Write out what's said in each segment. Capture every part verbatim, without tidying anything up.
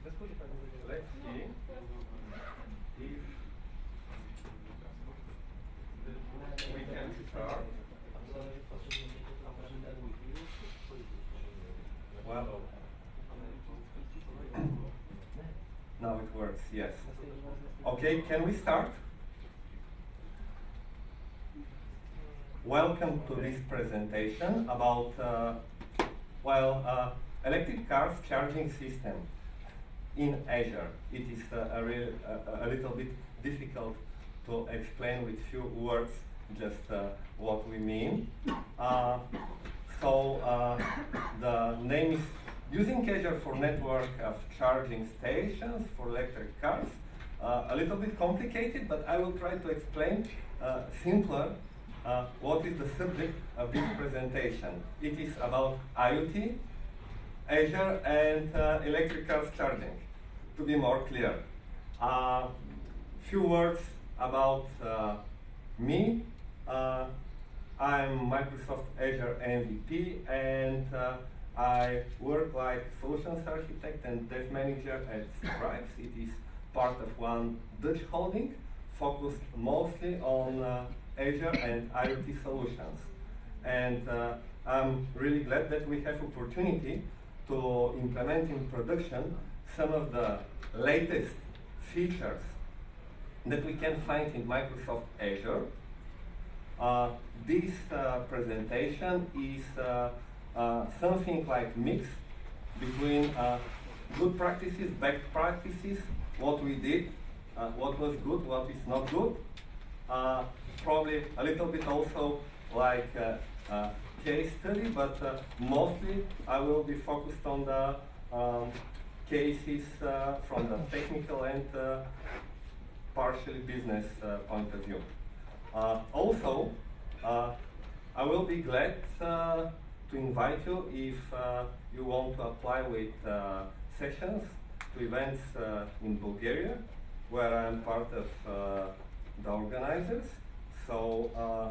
Let's see if we can start. Well, now it works, yes. Okay, can we start? Welcome to this presentation about, uh, well, uh, electric cars charging system in Azure. It is uh, a, real, uh, a little bit difficult to explain with few words just uh, what we mean. Uh, so uh, the name is using Azure for network of charging stations for electric cars. Uh, a little bit complicated, but I will try to explain uh, simpler uh, what is the subject of this presentation. It is about IoT, Azure, and uh, electric cars charging. To be more clear, a uh, few words about uh, me. Uh, I'm Microsoft Azure M V P, and uh, I work like solutions architect and dev manager at Stripes. It is part of one Dutch holding focused mostly on uh, Azure and IoT solutions. And uh, I'm really glad that we have opportunity to implement in production some of the latest features that we can find in Microsoft Azure. Uh, this uh, presentation is uh, uh, something like mix between uh, good practices, best practices, what we did, uh, what was good, what is not good. Uh, probably a little bit also like uh, uh, case study, but uh, mostly I will be focused on the um, cases uh, from the technical and uh, partially business uh, point of view. Uh, also, uh, I will be glad uh, to invite you if uh, you want to apply with uh, sessions to events uh, in Bulgaria, where I'm part of uh, the organizers. So uh,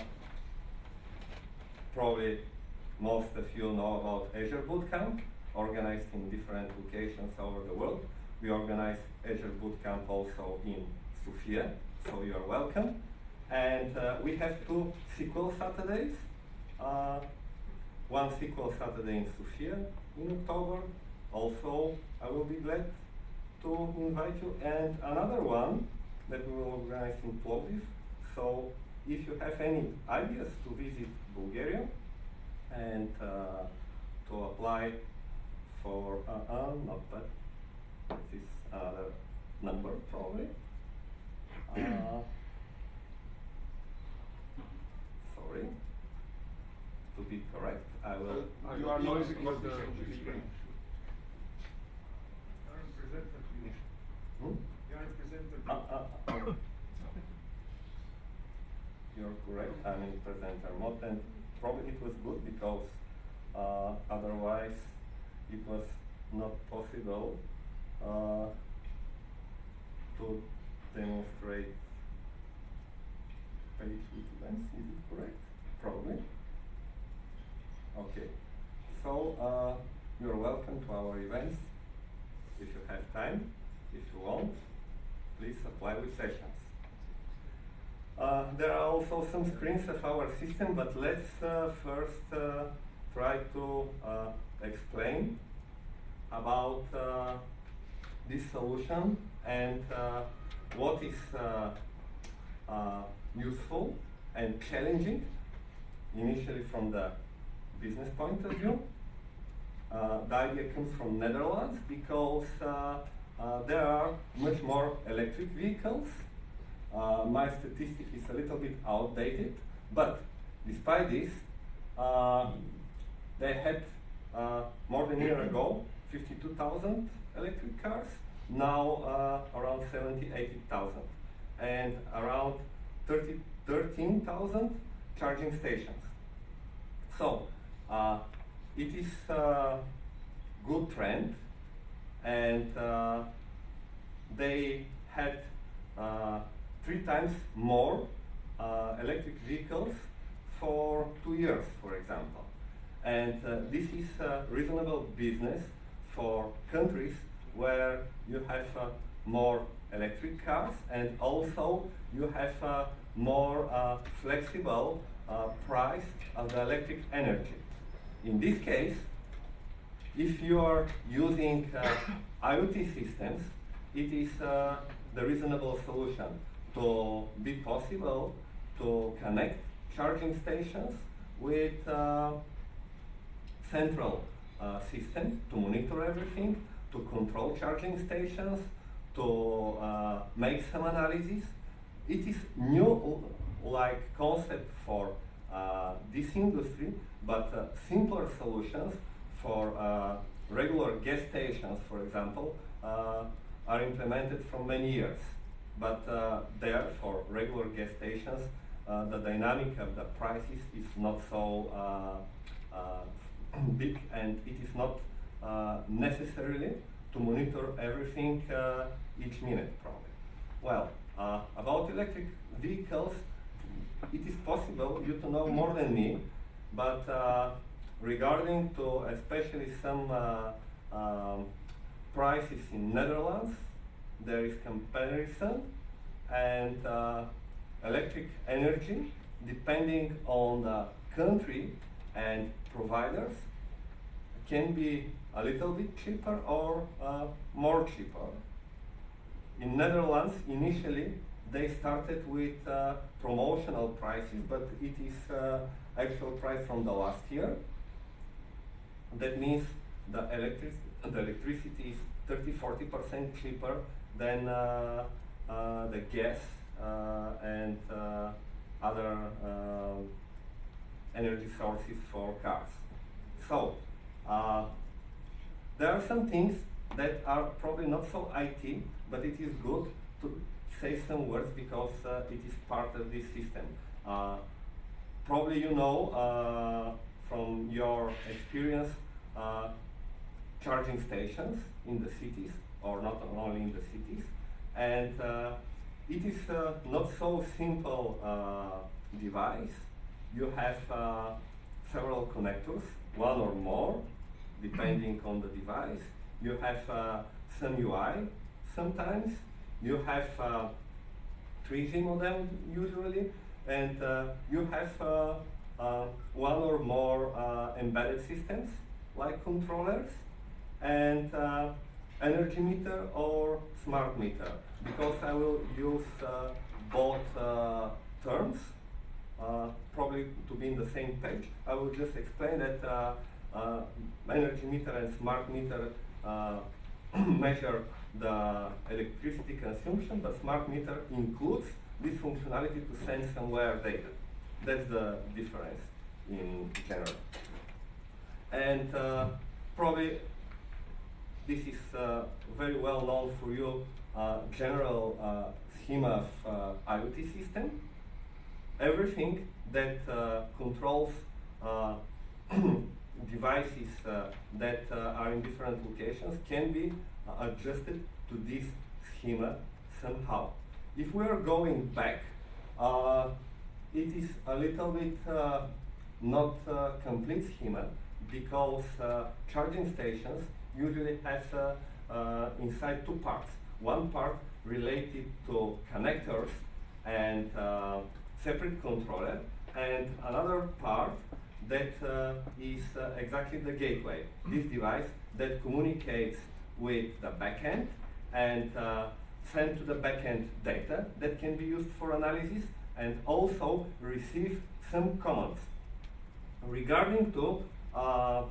probably most of you know about Azure Bootcamp, organized in different locations over the world. We organize Azure Bootcamp also in Sofia, so you are welcome. And uh, we have two S Q L Saturdays. Uh, one S Q L Saturday in Sofia in October. Also, I will be glad to invite you. And another one that we will organize in Plovdiv. So if you have any ideas to visit Bulgaria and uh, to apply for, uh, uh, not that, this is another number probably. Uh, sorry, to be correct, I will. Uh, you are noisy with the screen. Hmm? Uh, uh, uh, you're correct, I'm in presenter mode, and probably it was good because uh, otherwise it was not possible uh, to demonstrate page with events. Is it correct? Probably. Okay. So uh, you're welcome to our events. If you have time, if you want, please apply with sessions. Uh, there are also some screens of our system, but let's uh, first uh, try to uh, explain about uh, this solution and uh, what is uh, uh, useful and challenging, initially from the business point of view. Uh, the idea comes from Netherlands because uh, uh, there are much more electric vehicles. Uh, my statistic is a little bit outdated, but despite this, uh, they had uh, more than a year ago fifty-two thousand electric cars, now uh, around seventy, eighty thousand, and around thirty, thirteen thousand charging stations. So uh, it is a good trend, and uh, they had uh, three times more uh, electric vehicles for two years, for example. And uh, this is a reasonable business for countries where you have uh, more electric cars, and also you have uh, more uh, flexible uh, price of the electric energy. In this case, if you are using uh, IoT systems, it is uh, the reasonable solution to be possible to connect charging stations with uh, central uh, system to monitor everything, to control charging stations, to uh, make some analysis. It is new like concept for uh, this industry, but uh, simpler solutions for uh, regular gas stations, for example, uh, are implemented for many years. But uh, there, for regular gas stations, uh, the dynamic of the prices is not so uh, uh, big, and it is not uh, necessarily to monitor everything uh, each minute, probably. Well, uh, about electric vehicles, it is possible you to know more than me, but uh, regarding to especially some uh, um, prices in Netherlands, there is comparison, and uh, electric energy, depending on the country and providers, can be a little bit cheaper or uh, more cheaper. In Netherlands, initially, they started with uh, promotional prices, but it is uh, actual price from the last year. That means the, electric the electricity is thirty to forty percent cheaper than uh, uh, the gas uh, and uh, other uh, energy sources for cars. So, uh, there are some things that are probably not so I T, but it is good to say some words because uh, it is part of this system. Uh, probably you know uh, from your experience uh, charging stations in the cities, or not only in the cities, and uh, it is uh, not so simple uh, device. You have uh, several connectors, one or more, depending on the device. You have uh, some U I sometimes. You have uh, three G modem usually, and uh, you have uh, uh, one or more uh, embedded systems like controllers and uh, energy meter or smart meter. Because I will use uh, both uh, terms, uh, probably to be in the same page, I will just explain that uh, uh, energy meter and smart meter uh, measure the electricity consumption, but smart meter includes this functionality to send somewhere data. That's the difference in general. And uh, probably this is uh, very well known for you, uh, general uh, schema of uh, IoT system. Everything that uh, controls uh, devices uh, that uh, are in different locations can be uh, adjusted to this schema somehow. If we are going back, uh, it is a little bit uh, not uh, complete schema, because uh, charging stations usually has uh, uh, inside two parts. One part related to connectors and uh, separate controller, and another part that uh, is uh, exactly the gateway, this device that communicates with the backend and uh, send to the backend data that can be used for analysis, and also receive some commands. Regarding to uh,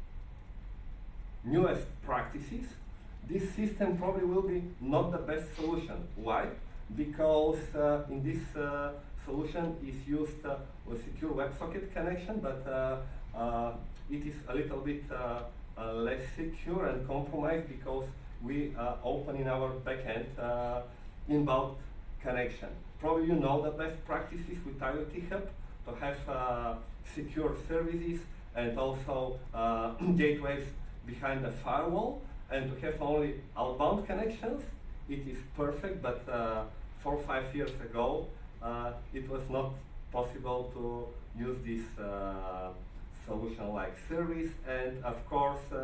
newest practices, this system probably will be not the best solution. Why? Because uh, in this uh, solution is used uh, a secure WebSocket connection, but uh, uh, it is a little bit uh, uh, less secure and compromised because we uh, open in our backend uh, inbound connection. Probably you know the best practices with IoT Hub to have uh, secure services and also uh, gateways behind the firewall, and to have only outbound connections. It is perfect, but uh, four or five years ago, uh, it was not possible to use this uh, solution like service, and of course, uh,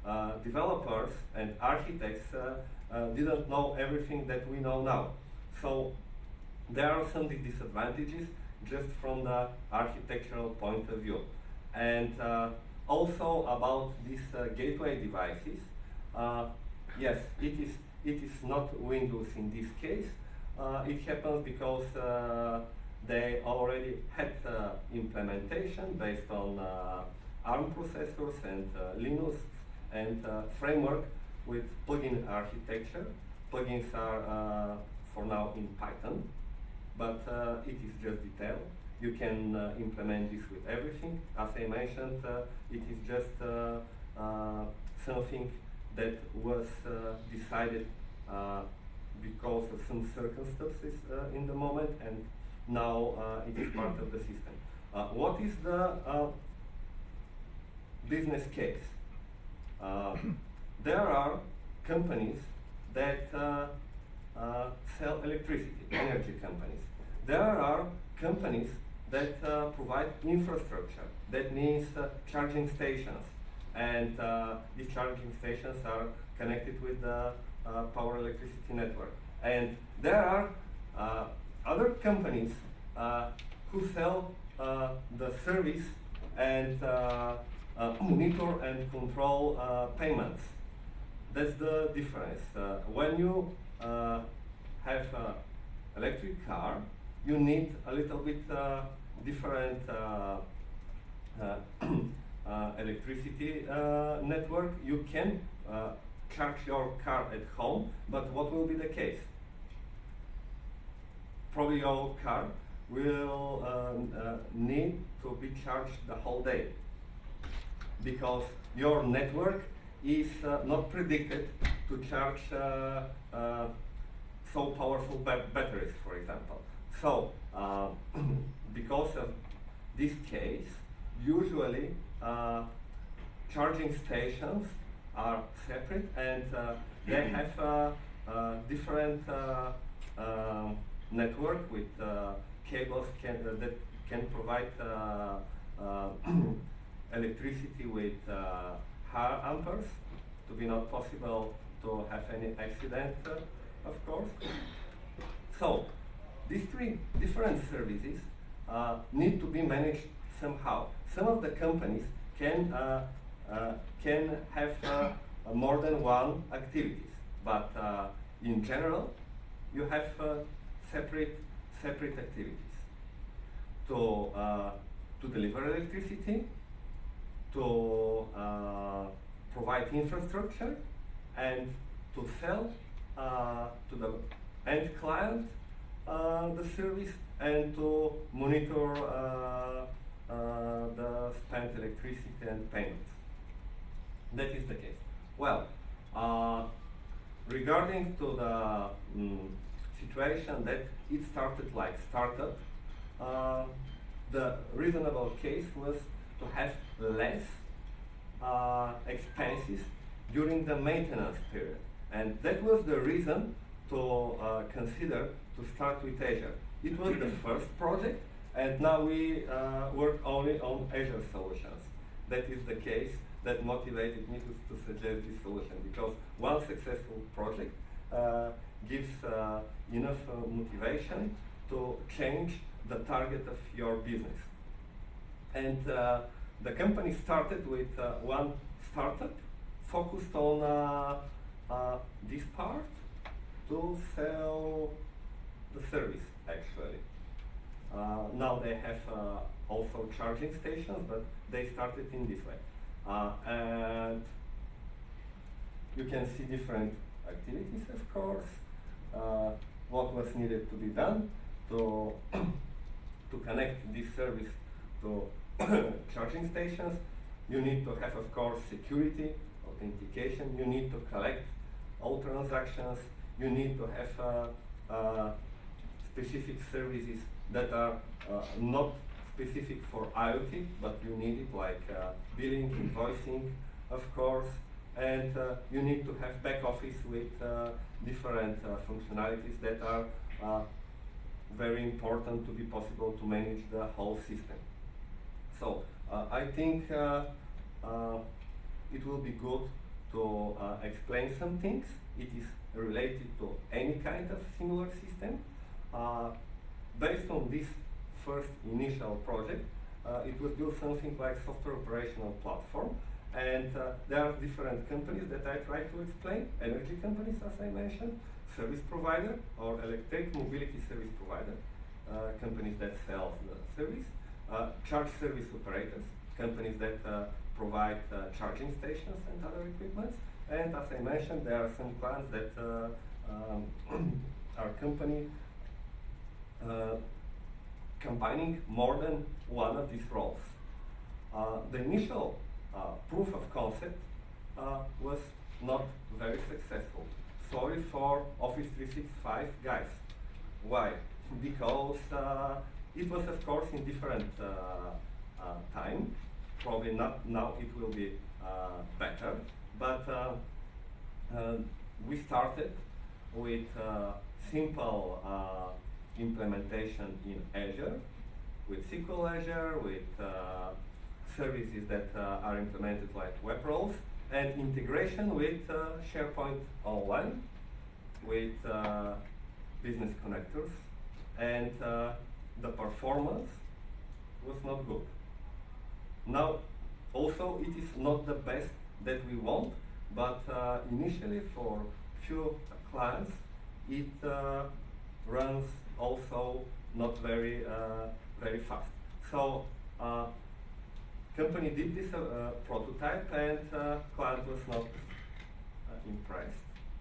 uh, developers and architects uh, uh, didn't know everything that we know now. So there are some disadvantages just from the architectural point of view. And uh, also about these uh, gateway devices, uh, yes, it is, it is not Windows in this case. Uh, it happens because uh, they already had uh, implementation based on uh, ARM processors and uh, Linux and uh, framework with plugin architecture. Plugins are uh, for now in Python, but uh, it is just detail. You can uh, implement this with everything. As I mentioned, uh, it is just uh, uh, something that was uh, decided uh, because of some circumstances uh, in the moment, and now uh, it is part of the system. Uh, what is the uh, business case? Uh, there are companies that uh, uh, sell electricity, energy companies. There are companies that uh, provide infrastructure. That means uh, charging stations, and uh, these charging stations are connected with the uh, power electricity network. And there are uh, other companies uh, who sell uh, the service and uh, uh, monitor and control uh, payments. That's the difference. Uh, when you uh, have an electric car, you need a little bit uh, different uh, uh, uh, electricity uh, network. You can uh, charge your car at home, but what will be the case? Probably your car will um, uh, need to be charged the whole day, because your network is uh, not predicted to charge uh, uh, so powerful ba batteries, for example. So, uh, because of this case, usually uh, charging stations are separate, and uh, they have uh, uh, different uh, uh, network with uh, cables can, uh, that can provide uh, uh, electricity with uh, high amperes to be not possible to have any accident, uh, of course. So these three different services uh, need to be managed somehow. Some of the companies can uh, uh, can have uh, more than one activities, but uh, in general, you have uh, separate separate activities to uh, to deliver electricity, to uh, provide infrastructure, and to sell uh, to the end client uh, the service, and to monitor uh, uh, the spent electricity and payments. That is the case. Well, uh, regarding to the um, situation that it started like startup, uh, the reasonable case was to have less uh, expenses during the maintenance period, and that was the reason to uh, consider to start with Azure. It was the first project, and now we uh, work only on Azure solutions. That is the case that motivated me to, to suggest this solution, because one successful project uh, gives uh, enough uh, motivation to change the target of your business. And uh, the company started with uh, one startup focused on uh, uh, this part to sell the service, actually. Uh, now they have uh, also charging stations, but they started in this way. Uh, and you can see different activities, of course, uh, what was needed to be done to, to connect this service to charging stations. You need to have, of course, security, authentication. You need to collect all transactions. You need to have uh, uh, specific services that are uh, not specific for IoT, but you need it, like uh, billing, invoicing, of course, and uh, you need to have back office with uh, different uh, functionalities that are uh, very important to be possible to manage the whole system. So uh, I think uh, uh, it will be good to uh, explain some things. It is related to any kind of similar system. Uh, based on this first initial project, uh, it was built something like software operational platform. And uh, there are different companies that I try to explain, energy companies, as I mentioned, service provider or electric mobility service provider, uh, companies that sell the service, uh, charge service operators, companies that uh, provide uh, charging stations and other equipment. And as I mentioned, there are some clients that uh, um, are company uh, combining more than one of these roles. Uh, the initial uh, proof of concept uh, was not very successful. Sorry for Office three sixty-five guys. Why? Because uh, it was, of course, in different uh, uh, time. Probably not now. It will be uh, better. But uh, uh, we started with uh, simple uh, implementation in Azure, with S Q L Azure, with uh, services that uh, are implemented like web roles, and integration with uh, SharePoint Online, with uh, business connectors, and uh, the performance was not good. Now, also, it is not the best that we want, but uh, initially for few clients, it uh, runs also not very, uh, very fast. So, uh, company did this uh, prototype, and uh, client was not uh, impressed.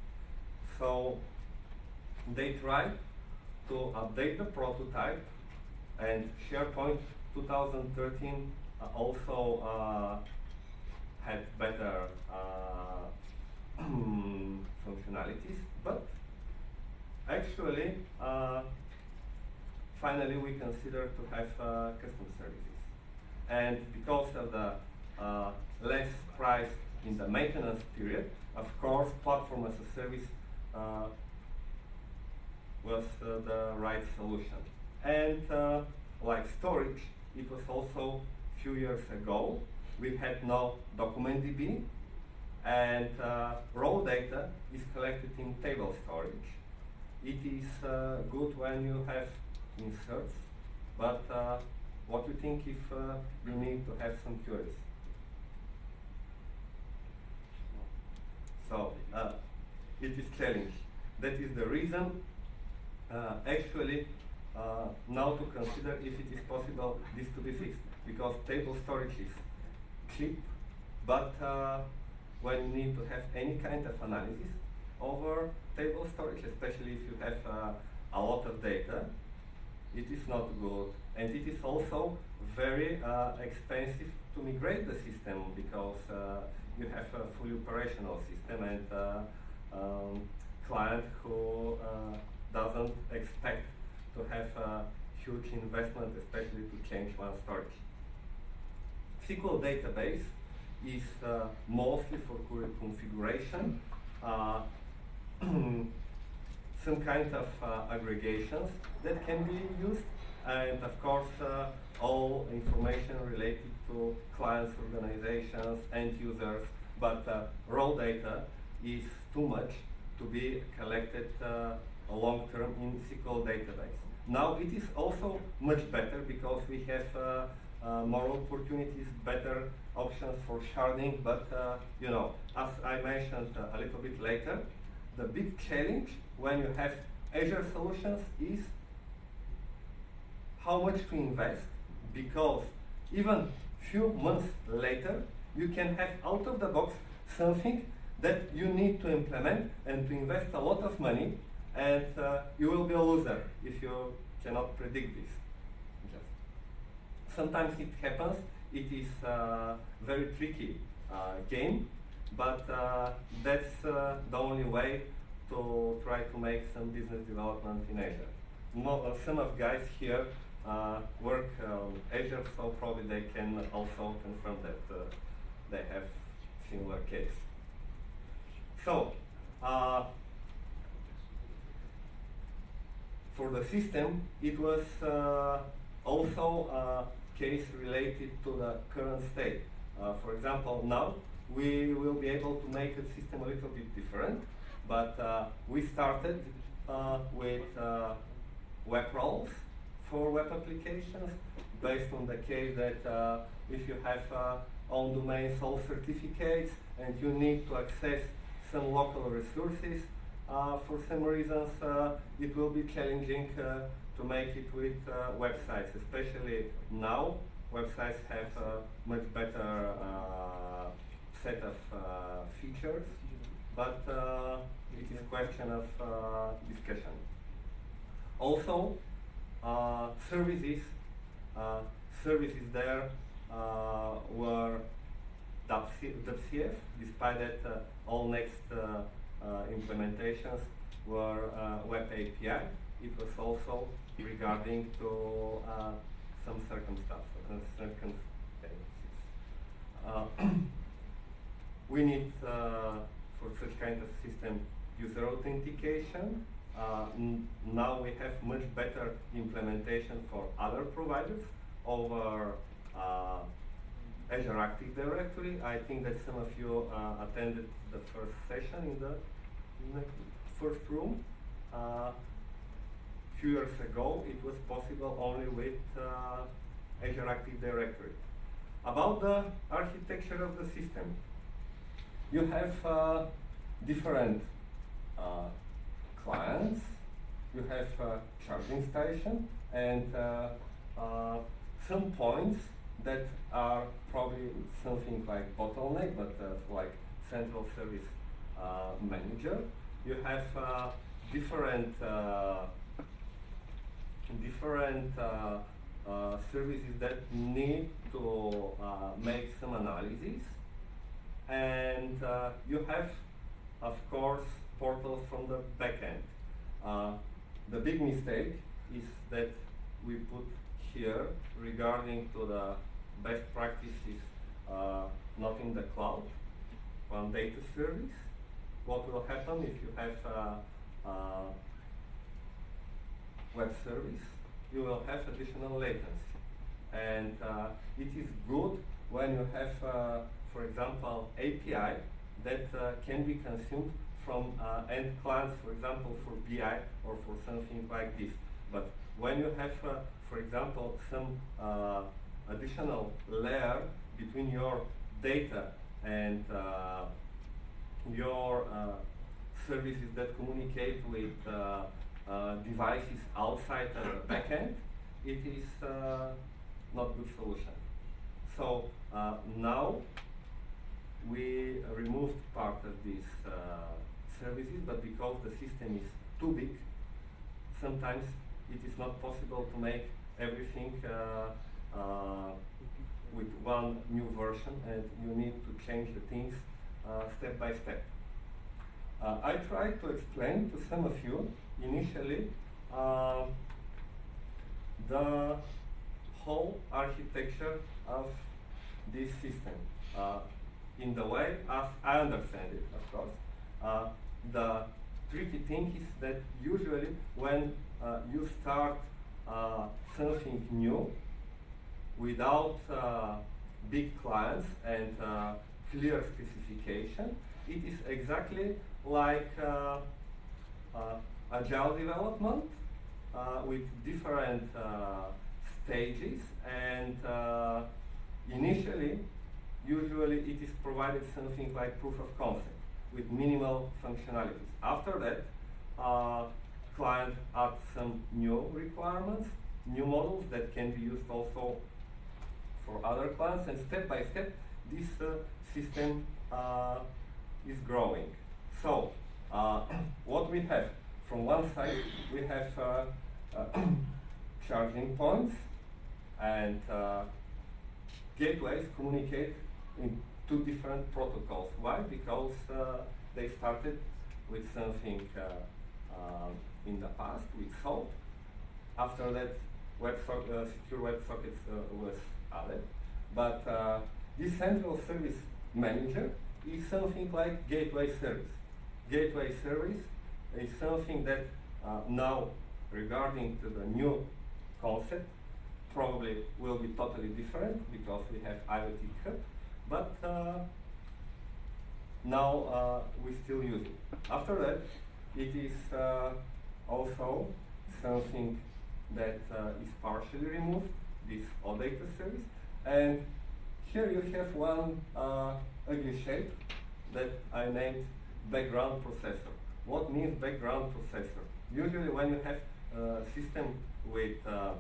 So they tried to update the prototype, and SharePoint twenty thirteen uh, also uh, had better uh, functionalities, but actually, uh, finally we consider to have uh, custom services. And because of the uh, less price in the maintenance period, of course, platform as a service uh, was uh, the right solution. And uh, like storage, it was also a few years ago. We had no DocumentDB, and uh, raw data is collected in table storage. It is uh, good when you have inserts, but uh, what do you think if uh, you need to have some queries? So uh, it is challenge. That is the reason uh, actually uh, now to consider if it is possible this to be fixed, because table storage is cheap, but uh, when you need to have any kind of analysis over table storage, especially if you have uh, a lot of data, it is not good, and it is also very uh, expensive to migrate the system, because uh, you have a fully operational system, and uh, um, client who uh, doesn't expect to have a huge investment, especially to change one storage. S Q L database is uh, mostly for query configuration, uh, some kind of uh, aggregations that can be used, and of course uh, all information related to clients, organizations, end users, but uh, raw data is too much to be collected uh, long term in S Q L database. Now it is also much better because we have uh, uh, more opportunities, better options for sharding, but uh, you know, as I mentioned uh, a little bit later, the big challenge when you have Azure solutions is how much to invest, because even few months later you can have out of the box something that you need to implement and to invest a lot of money, and uh, you will be a loser if you cannot predict this. Just. Sometimes it happens, it is a very tricky uh, game, but uh, that's uh, the only way to try to make some business development in Azure. Mo uh, some of guys here uh, work on Azure, so probably they can also confirm that uh, they have similar case. So, uh, for the system, it was uh, also a case related to the current state. Uh, for example, now we will be able to make the system a little bit different. But uh, we started uh, with uh, web roles for web applications, based on the case that uh, if you have uh, own domain sole certificates and you need to access some local resources, uh, for some reasons uh, it will be challenging uh, to make it with uh, websites, especially now. Websites have a much better uh, set of uh, features, but uh, it is a question of uh, discussion. Also, uh, services, uh, services there uh, were .cf, despite that uh, all next uh, uh, implementations were uh, web A P I. It was also regarding to uh, some circumstances. Uh, circumstances. Uh, we need, uh, for such kind of system, user authentication. Uh, now we have much better implementation for other providers over uh, Azure Active Directory. I think that some of you uh, attended the first session in the, in the first room. Uh, few years ago, it was possible only with uh, Azure Active Directory. About the architecture of the system, you have uh, different uh, clients, you have uh, charging station, and uh, uh, some points that are probably something like bottleneck, but uh, like central service uh, manager. You have uh, different uh, different uh, uh, services that need to uh, make some analysis, and uh, you have, of course, portals from the backend. Uh, the big mistake is that we put here regarding to the best practices uh, not in the cloud, one data service. What will happen if you have uh, uh, web service? You will have additional latency, and uh, it is good when you have, uh, for example, A P I that uh, can be consumed from uh, end clients, for example, for B I or for something like this. But when you have, uh, for example, some uh, additional layer between your data and uh, your uh, services that communicate with uh, uh, devices outside the backend, it is uh, not a good solution. So uh, now we removed part of these uh, services, but because the system is too big, sometimes it is not possible to make everything uh, uh, with one new version, and you need to change the things uh, step by step. Uh, I tried to explain to some of you initially uh, the whole architecture of this system uh, in the way as I understand it, of course. Uh, the tricky thing is that usually when uh, you start uh, something new without uh, big clients and uh, clear specification, it is exactly like uh, uh, agile development uh, with different uh, stages, and uh, initially, usually it is provided something like proof of concept with minimal functionalities. After that, uh, client adds some new requirements, new models that can be used also for other clients, and step by step, this uh, system uh, is growing. So, uh, what we have, from one side, we have uh, uh, charging points, and uh, gateways communicate in two different protocols. Why? Because uh, they started with something uh, uh, in the past, with SOAP. After that, web so uh, secure web sockets uh, was added. But uh, this central service manager is something like gateway service. Gateway service is something that uh, now, regarding to the new concept, probably will be totally different because we have IoT Hub. But uh, now uh, we still use it. After that, it is uh, also something that uh, is partially removed, this OData service. And here you have one uh, ugly shape that I named background processor. What means background processor? Usually when you have a system with uh,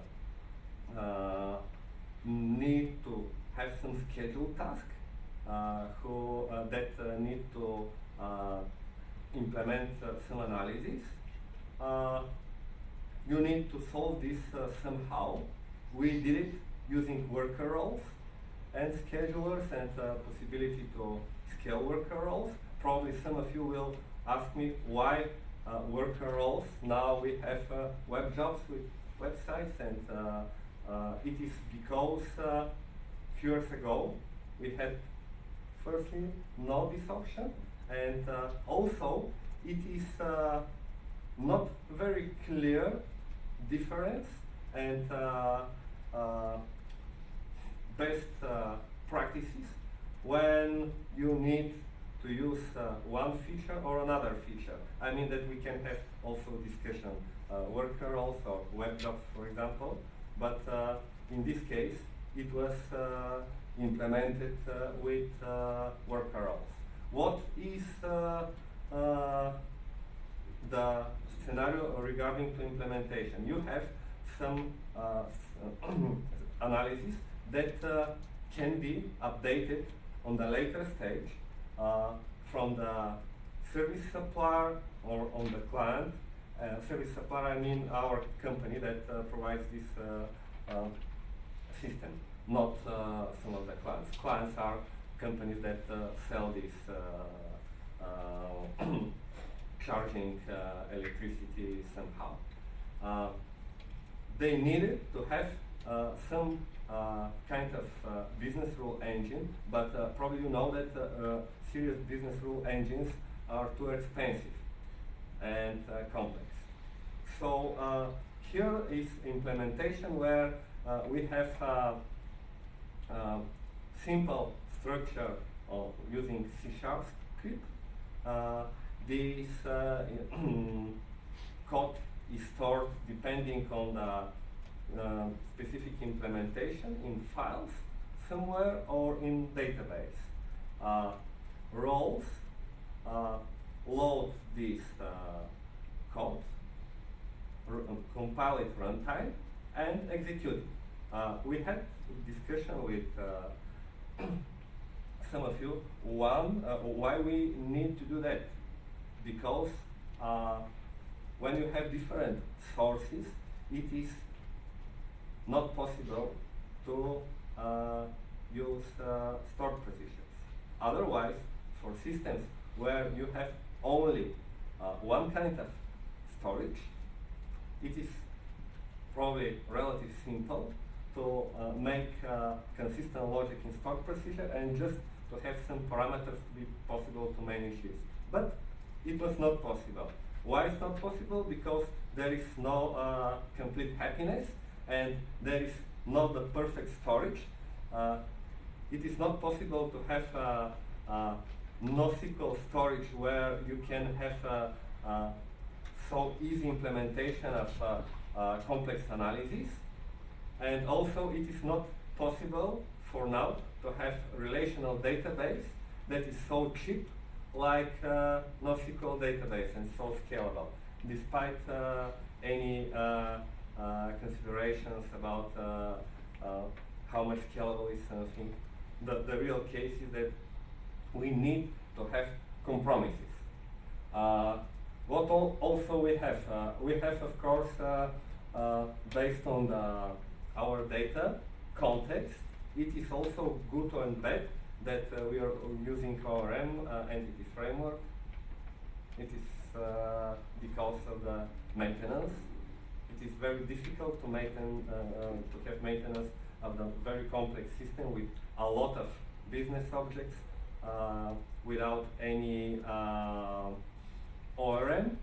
uh, need to have some scheduled task uh, who uh, that uh, need to uh, implement uh, some analysis, uh, you need to solve this uh, somehow. We did it using worker roles and schedulers and uh, possibility to scale worker roles. Probably some of you will ask me why uh, worker roles. Now we have uh, web jobs with websites, and uh, uh, it is because uh, few years ago we had firstly no this option, and uh, also it is uh, not very clear difference and uh, uh, best uh, practices when you need to use uh, one feature or another feature. I mean that we can have also discussion uh, worker roles or web jobs, for example, but uh, in this case it was uh, implemented uh, with uh, worker roles. What is uh, uh, the scenario regarding to implementation? You have some uh, analysis that uh, can be updated on the later stage uh, from the service supplier or on the client. Uh, service supplier, I mean our company that uh, provides this uh, uh, system, not uh, some of the clients. Clients are companies that uh, sell this uh, uh, charging uh, electricity somehow. Uh, they needed to have uh, some uh, kind of uh, business rule engine, but uh, probably you know that uh, uh, serious business rule engines are too expensive and uh, complex. So uh, here is implementation where uh, we have uh, uh, simple structure of using C sharp script. Uh, this uh, code is stored depending on the uh, specific implementation in files somewhere or in database. Uh, roles uh, load this uh, code, compile it runtime, and execute it. Uh, we had discussion with uh, some of you one uh, why we need to do that, because uh, when you have different sources, it is not possible to uh, use uh, stored positions. Otherwise, for systems where you have only uh, one kind of storage, it is probably relatively simple to uh, make uh, consistent logic in stored procedure and just to have some parameters to be possible to manage this. But it was not possible. Why it's not possible? Because there is no uh, complete happiness and there is not the perfect storage. Uh, it is not possible to have uh, uh, NoSQL storage where you can have uh, uh, so easy implementation of uh, uh, complex analysis. And also it is not possible for now to have a relational database that is so cheap like uh, NoSQL database and so scalable, despite uh, any uh, uh, considerations about uh, uh, how much scalable is something. The, the real case is that we need to have compromises. Uh, what al also we have? Uh, we have, of course, uh, uh, based on the, our data context, it is also good to embed that uh, we are using O R M uh, entity framework. It is uh, because of the maintenance. It is very difficult to maintain, uh, um, to have maintenance of the very complex system with a lot of business objects uh, without any uh, O R M.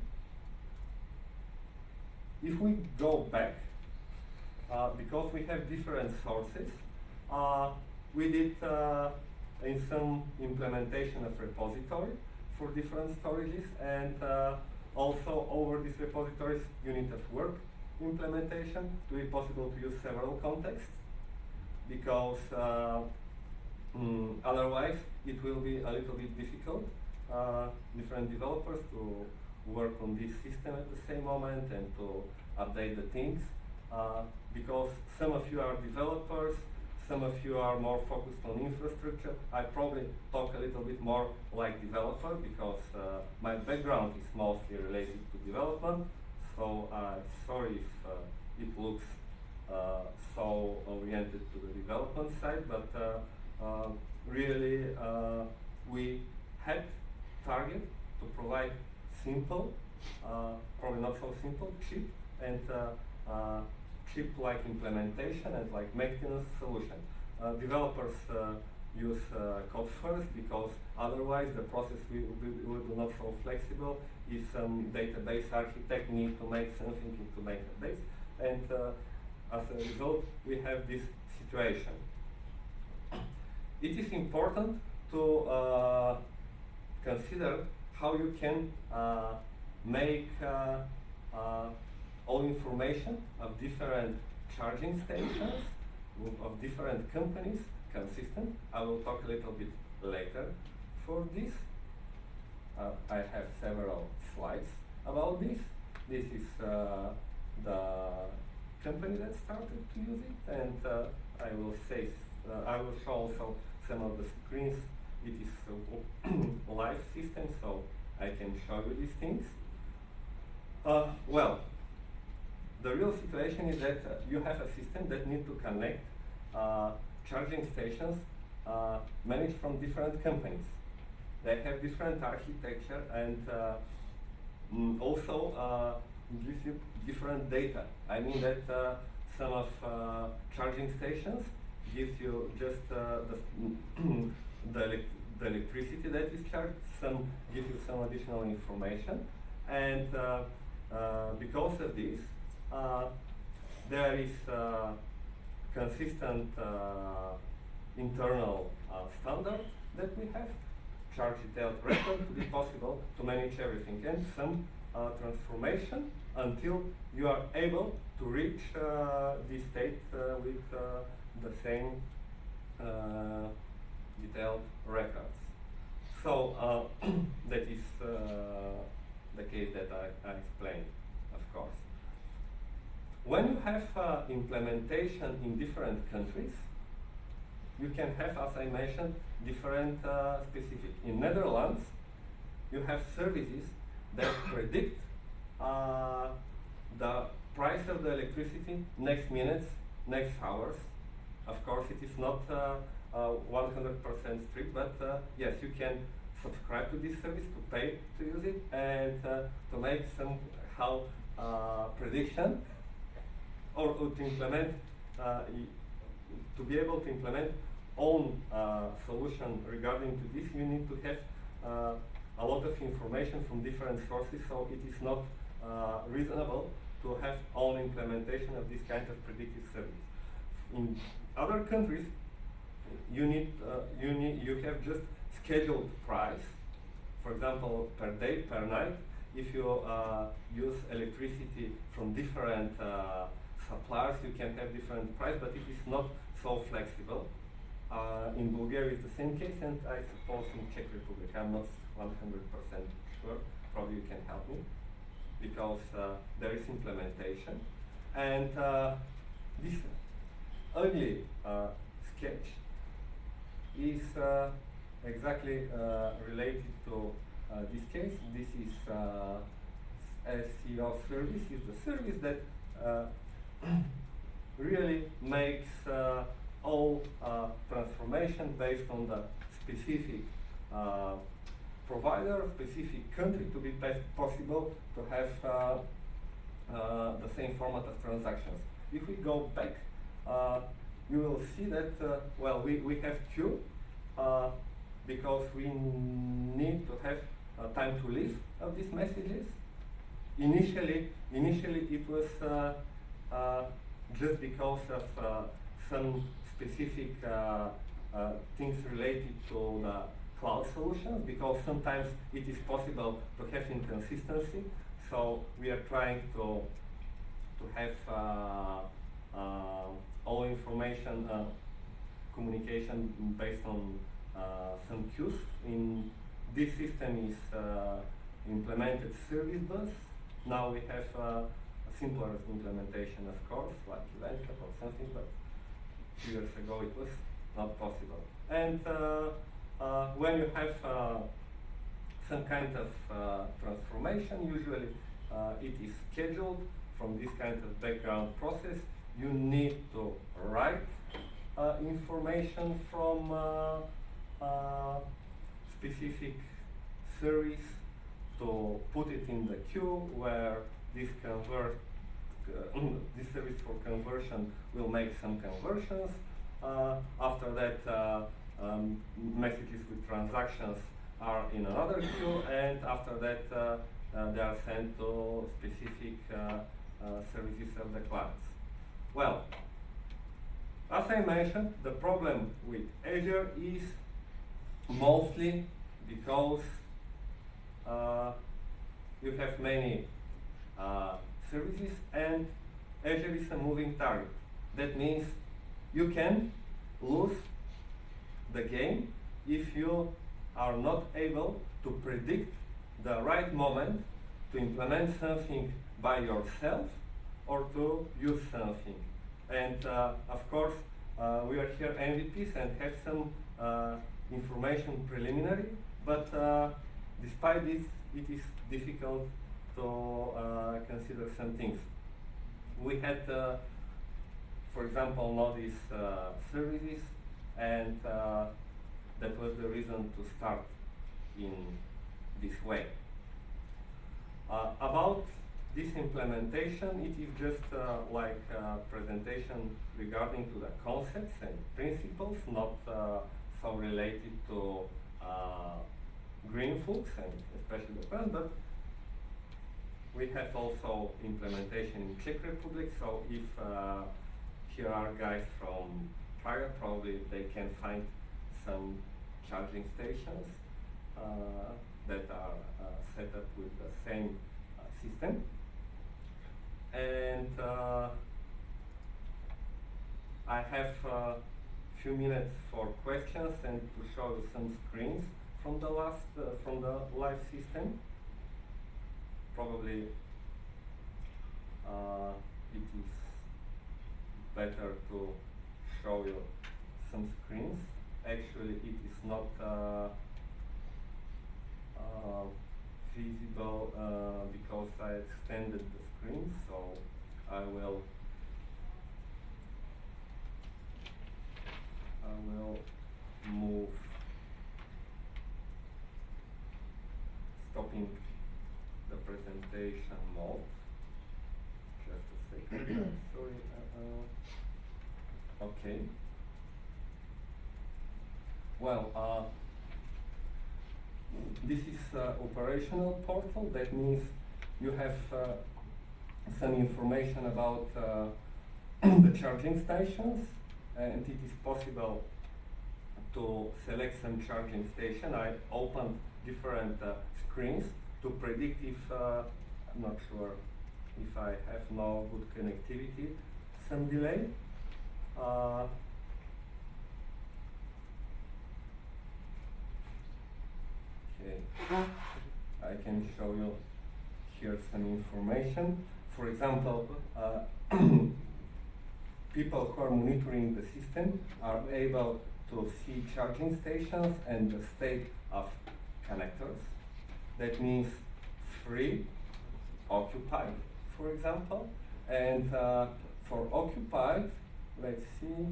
If we go back, uh, because we have different sources, uh, we did uh, in some implementation of repository for different storages, and uh, also over these repositories unit of work implementation to be possible to use several contexts, because uh, mm, otherwise it will be a little bit difficult uh, different developers to work on this system at the same moment and to update the things, uh, because some of you are developers, some of you are more focused on infrastructure. I probably talk a little bit more like developer because uh, my background is mostly related to development, so uh, sorry if uh, it looks uh, so oriented to the development side, but uh, uh, really uh, we had target to provide simple, uh, probably not so simple, cheap, and uh, uh, cheap like implementation and like maintenance solution. Uh, developers uh, use uh, code first because otherwise the process will be, will be not so flexible if some database architect need to make something into database, and uh, as a result we have this situation. It is important to uh, consider how you can uh, make uh, uh, all information of different charging stations of different companies consistent. I will talk a little bit later for this. Uh, I have several slides about this. This is uh, the company that started to use it, and uh, I will say uh, I will show also some of the screens. It is a live system, so I can show you these things. Uh, well, the real situation is that uh, you have a system that needs to connect uh, charging stations uh, managed from different companies. They have different architecture and uh, mm, also uh, gives you different data. I mean that uh, some of uh, charging stations gives you just uh, the, the, elect the electricity that is charged, some give you some additional information, and uh, uh, because of this, Uh, there is uh, consistent uh, internal uh, standard that we have, charge detailed record to be possible to manage everything, and some uh, transformation until you are able to reach uh, this state uh, with uh, the same uh, detailed records. So uh, that is uh, the case that I, I explained, of course. When you have uh, implementation in different countries, you can have, as I mentioned, different uh, specific. In Netherlands, you have services that predict uh, the price of the electricity next minutes, next hours. Of course, it is not one hundred percent uh, uh, strict, but uh, yes, you can subscribe to this service, to pay to use it, and uh, to make somehow uh, prediction. Or, or to implement, uh, to be able to implement own uh, solution regarding to this, you need to have uh, a lot of information from different sources, so it is not uh, reasonable to have own implementation of this kind of predictive service. In other countries, you need, uh, you need, you have just scheduled price, for example, per day, per night. If you uh, use electricity from different uh, suppliers, you can have different price, but it is not so flexible. Uh, in Bulgaria, it's the same case, and I suppose in Czech Republic. I'm not one hundred percent sure. Probably you can help me, because uh, there is implementation. And uh, this ugly uh, sketch is uh, exactly uh, related to uh, this case. This is uh, S C O service. Is the service that uh, really makes uh, all uh, transformation based on the specific uh, provider, specific country to be possible to have uh, uh, the same format of transactions. If we go back, uh, we will see that, uh, well, we, we have queue uh, because we need to have uh, time to live of these messages. Initially, initially it was uh, Uh, just because of uh, some specific uh, uh, things related to the cloud solutions, because sometimes it is possible to have inconsistency. So we are trying to to have uh, uh, all information uh, communication based on uh, some queues. In this system is uh, implemented service bus. Now we have uh, a simpler implementation, of course, like Event or something, but a few years ago it was not possible. And uh, uh, when you have uh, some kind of uh, transformation, usually uh, it is scheduled from this kind of background process. You need to write uh, information from uh, uh, specific service to put it in the queue where this convert uh, this service for conversion will make some conversions. Uh, after that, uh, um, messages with transactions are in another queue, and after that, uh, uh, they are sent to specific uh, uh, services of the clients. Well, as I mentioned, the problem with Azure is mostly because uh, you have many uh, services, and Azure is a moving target. That means you can lose the game if you are not able to predict the right moment to implement something by yourself or to use something. And uh, of course, uh, we are here M V Ps and have some uh, information preliminary, but uh, despite this, it is difficult to uh, consider some things. We had, uh, for example, Nodis uh, services, and uh, that was the reason to start in this way. Uh, about this implementation, it is just uh, like a presentation regarding to the concepts and principles, not uh, so related to uh, Greenflux and especially the plan, but we have also implementation in Czech Republic, so if uh, here are guys from Prague, probably they can find some charging stations uh, that are uh, set up with the same uh, system. And uh, I have a few minutes for questions and to show you some screens from the last, uh, from the live system. Probably uh, it is better to show you some screens. Actually, it is not uh, uh, feasible uh, because I extended the screen, so I will I will move, stopping the presentation mode. Just a second. Sorry. Uh, uh, okay. Well, uh, this is uh, operational portal. That means you have uh, some information about uh, the charging stations, and it is possible to select some charging station. I opened different uh, screens to predict if, uh, I'm not sure if I have no good connectivity, some delay. Uh, okay, I can show you here some information. For example, uh, people who are monitoring the system are able to see charging stations and the state of connectors. That means free, occupied, for example. And uh, for occupied, let's see,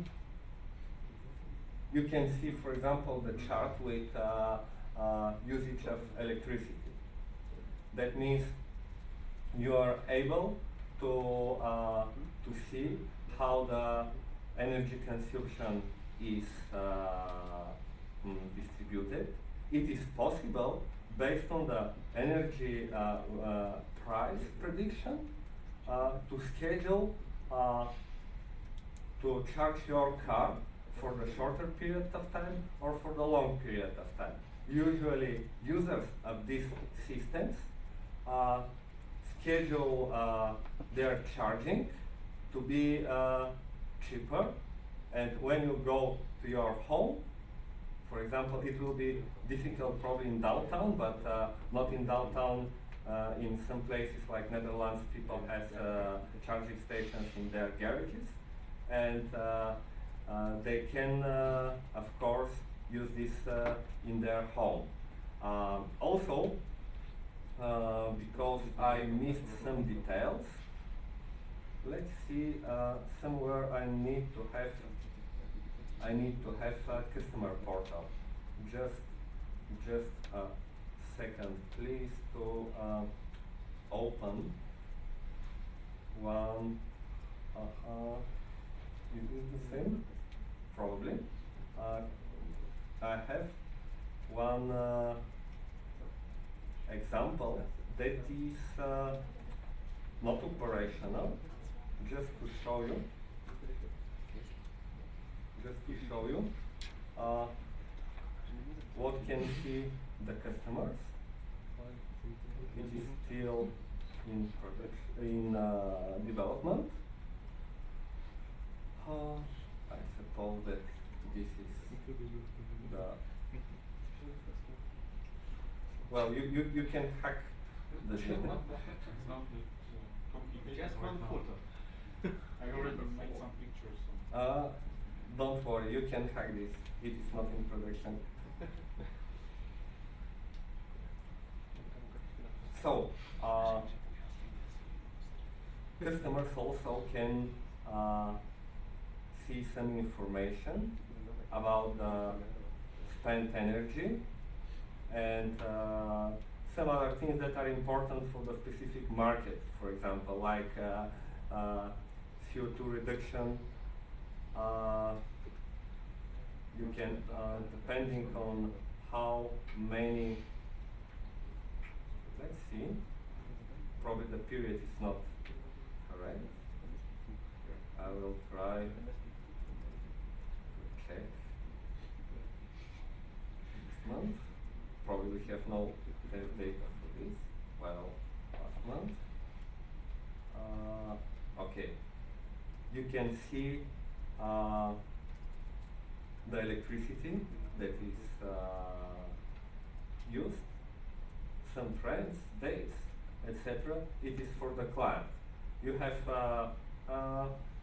you can see, for example, the chart with uh, uh, usage of electricity. That means you are able to, uh, to see how the energy consumption is uh, mm, distributed. It is possible, based on the energy uh, uh, price prediction, uh, to schedule uh, to charge your car for the shorter period of time or for the long period of time. Usually, users of these systems uh, schedule uh, their charging to be uh, cheaper, and when you go to your home, for example, it will be difficult probably in downtown, but uh, not in downtown. Uh, in some places like Netherlands, people have uh, charging stations in their garages, and uh, uh, they can, uh, of course, use this uh, in their home. Uh, also, uh, because I missed some details, let's see, uh, somewhere I need to have I need to have a customer portal. Just, just a second, please, to uh, open one. Uh-huh. Is it the same? Probably. Uh, I have one uh, example that is uh, not operational. Just to show you. Just to show you uh, what can see the customers. It is still in production, in uh, development. Uh, I suppose that this is the well. You you, you can hack the data. Just one photo. I already made some pictures. So. Uh, don't worry, you can hack this. It is not in production. So, uh, customers also can uh, see some information about the spent energy and uh, some other things that are important for the specific market. For example, like uh, uh, C O two reduction. Uh, you can, uh, depending on how many, let's see, probably the period is not correct. I will try to check this month. Probably we have no test data for this. Well, last month. Uh, okay. You can see uh, the electricity that is uh, used, some trends, dates, et cetera. It is for the client. You have uh, uh,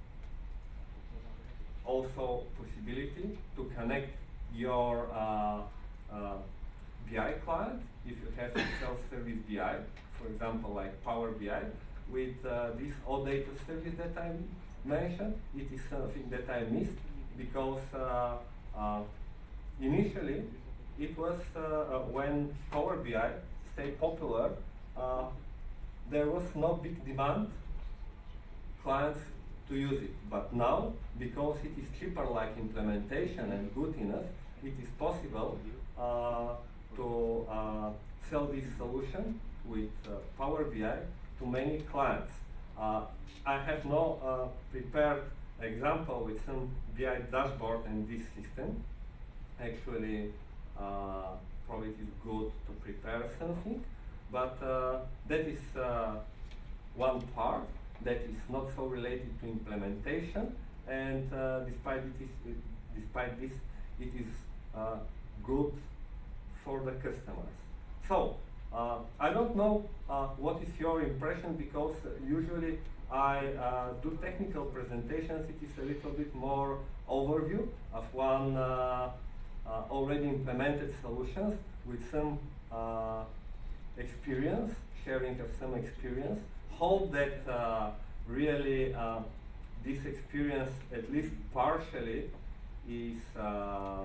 also possibility to connect your uh, uh, B I client if you have self-service B I, for example, like Power B I, with uh, this OData service that I mentioned. It is something that I missed because uh, uh, initially it was uh, uh, when Power B I stayed popular, uh, there was no big demand clients to use it. But now, because it is cheaper like implementation and good enough, it is possible uh, to uh, sell this solution with uh, Power B I to many clients. Uh, I have no uh, prepared example with some B I dashboard in this system. Actually, uh, probably it is good to prepare something, but uh, that is uh, one part that is not so related to implementation, and uh, despite it is, it, despite this, it is uh, good for the customers. So uh, I don't know uh, what is your impression, because uh, usually I uh, do technical presentations. It is a little bit more overview of one uh, uh, already implemented solutions with some uh, experience, sharing of some experience. Hope that uh, really uh, this experience, at least partially, is uh,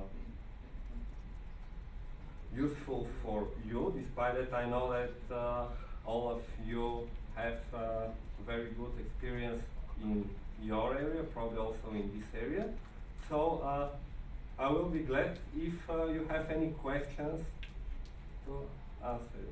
useful for you, despite that I know that uh, all of you have uh, very good experience in your area, probably also in this area. So uh, I will be glad if uh, you have any questions to answer.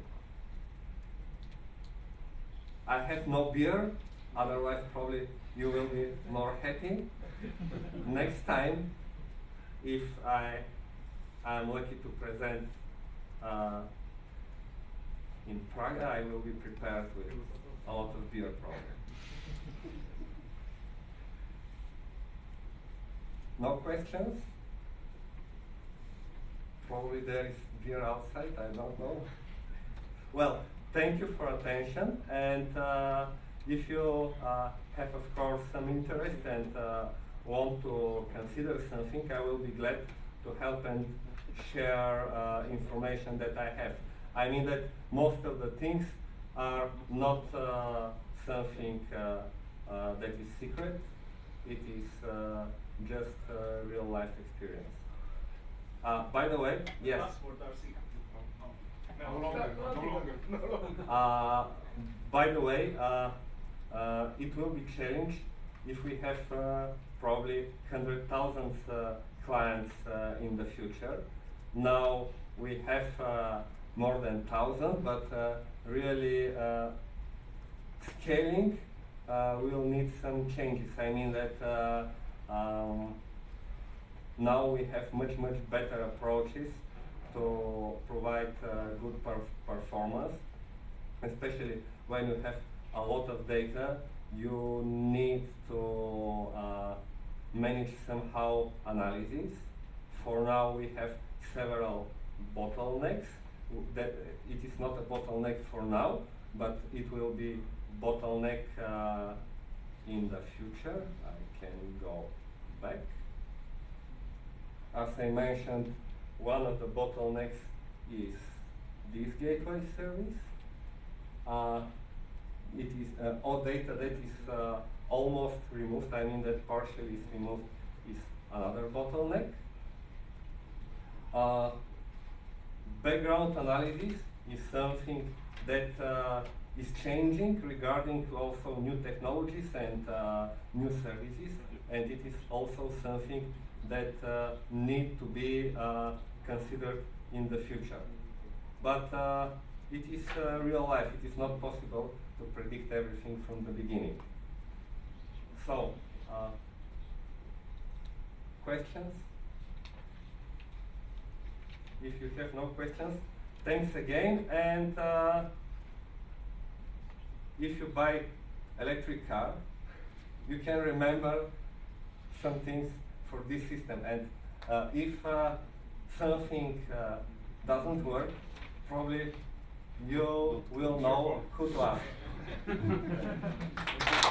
I have no beer, otherwise probably you will be more happy. Next time if I am lucky to present uh, in Prague, I will be prepared with a lot of beer probably. No questions? Probably there is beer outside, I don't know. Well, thank you for attention, and uh, if you uh, have, of course, some interest and uh, want to consider something, I will be glad to help and share uh, information that I have. I mean that most of the things are not uh, something uh, uh, that is secret. It is uh, just uh, real life experience. Uh, by the way, yes. No longer, no longer, no longer. Uh, by the way, uh, uh, it will be changed if we have uh, probably one hundred thousand uh, clients uh, in the future. Now we have uh, more than one thousand, but uh, really uh, scaling uh, will need some changes. I mean that uh, um, now we have much, much better approaches to provide uh, good perf performance, especially when you have a lot of data. You need to uh, manage somehow analysis. For now, we have several bottlenecks. That it is not a bottleneck for now, but it will be bottleneck uh, in the future. I can go back. As I mentioned, one of the bottlenecks is this gateway service. Uh, it is uh, all data that is uh, almost removed, I mean that partially is removed, is another bottleneck. Uh, background analysis is something that uh, is changing regarding to also new technologies and uh, new services, and it is also something that uh, need to be uh, considered in the future. But uh, it is uh, real life. It is not possible to predict everything from the beginning. So, uh, questions? If you have no questions, thanks again. And uh, if you buy electric car, you can remember some things for this system. And uh, if uh, something uh, doesn't work, probably you will know who to ask.